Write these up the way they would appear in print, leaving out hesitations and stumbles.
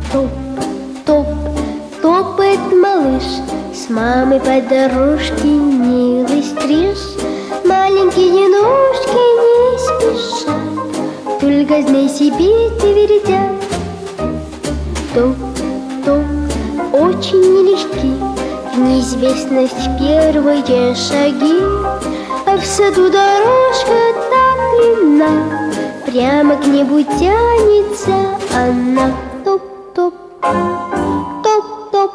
Топ-топ, топает малыш, с мамой по дорожке милый стриж. Маленькие ножки не спешат, только знай себе твердят. Топ-топ, очень нелегки в неизвестность первые шаги. А в саду дорожка так длинна, прямо к небу тянется она. Топ-топ, топ-топ,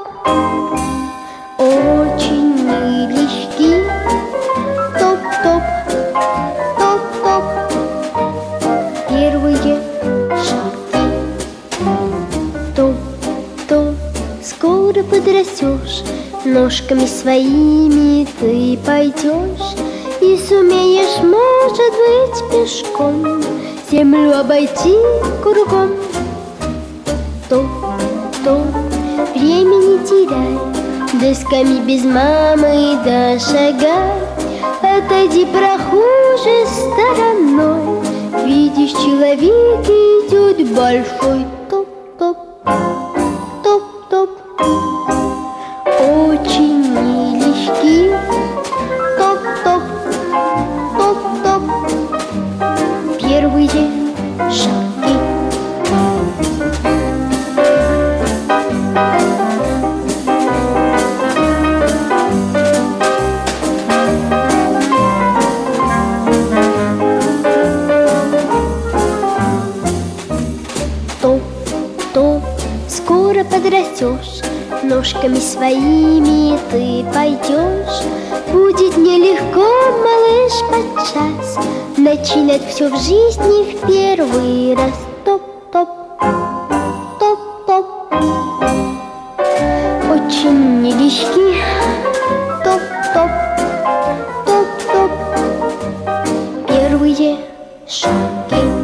очень нелегки. Топ-топ, топ-топ, первые шаги. Топ-топ, скоро подрастешь, ножками своими ты пойдешь и сумеешь, может быть, пешком землю обойти кругом. Топ-топ, времени теряй, досками без мамы дошагай. Отойди, прохожий, стороной, видишь, человек идет большой. Топ-топ, топ-топ, очень нелегки. Топ-топ, топ-топ, первые шаги. Топ-топ, скоро подрастешь, ножками своими ты пойдешь. Будет нелегко, малыш, подчас начинать все в жизни в первый раз. Топ-топ, топ-топ, очень нелегки. Топ-топ, топ-топ, первые шаги.